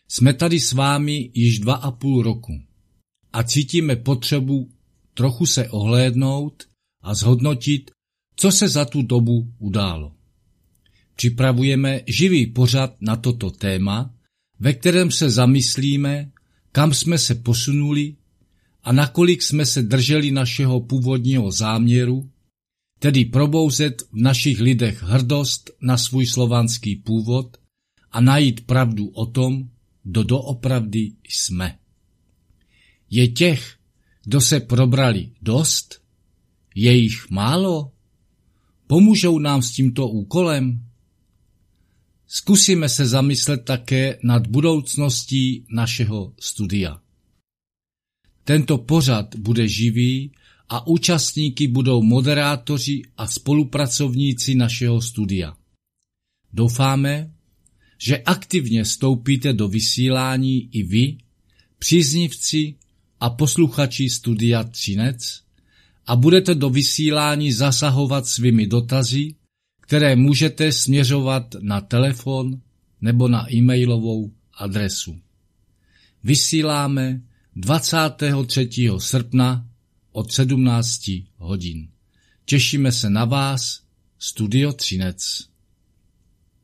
Jsme tady s vámi již 2,5 roku a cítíme potřebu trochu se ohlédnout a zhodnotit, co se za tu dobu událo. Připravujeme živý pořad na toto téma, ve kterém se zamyslíme, kam jsme se posunuli a nakolik jsme se drželi našeho původního záměru, tedy probouzet v našich lidech hrdost na svůj slovanský původ a najít pravdu o tom, kdo doopravdy jsme. Je těch, kdo se probrali, dost? Je jich málo? Pomůžou nám s tímto úkolem? Zkusíme se zamyslet také nad budoucností našeho studia. Tento pořad bude živý a účastníky budou moderátoři a spolupracovníci našeho studia. Doufáme, že aktivně vstoupíte do vysílání i vy, příznivci a posluchači Studia Třinec, a budete do vysílání zasahovat svými dotazy, které můžete směřovat na telefon nebo na e-mailovou adresu. Vysíláme 23. srpna od 17 hodin. Těšíme se na vás, Studio Třinec.